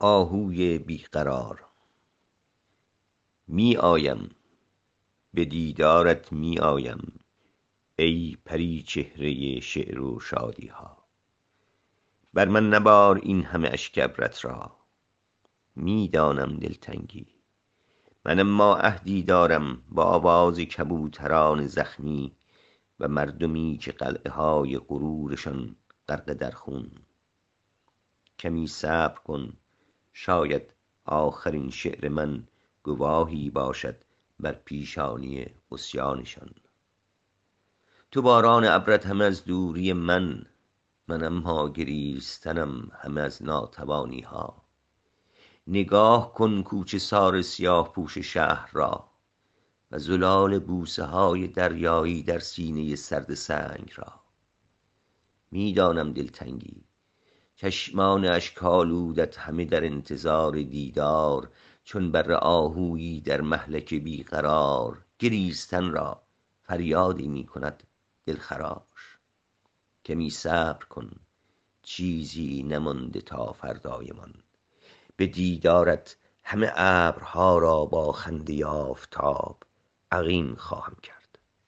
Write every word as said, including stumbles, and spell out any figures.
آهوی بیقرار. می آیم به دیدارت، می آیم ای پری چهره شعر و شادی ها. بر من نبار این همه اشک ابرت را، می دانم دلتنگی من، اما عهدی دارم با آواز کبوتران زخمی و مردمی که قلعه های غرورشان غرق در خون. کمی صبر کن، شاید آخرین شعر من گواهی باشد بر پیشانی عصیانشان. تو باران ابرت همه از دوری من، من اما گریستنم همه از ناتوانی ها. نگاه کن کوچه سار سیاه پوش شهر را و زلال بوسه های دریایی در سینه سرد سنگ را. میدانم دلتنگی، چشمان اشک‌آلودت همه در انتظار دیدار، چون بر آهویی در مهلک بیقرار. گریستن را فریادی می کند دلخراش. کمی صبر کن، چیزی نمانده تا فردایمان. به دیدارت همه ابرها را با خنده آفتاب عقیم خواهم کرد.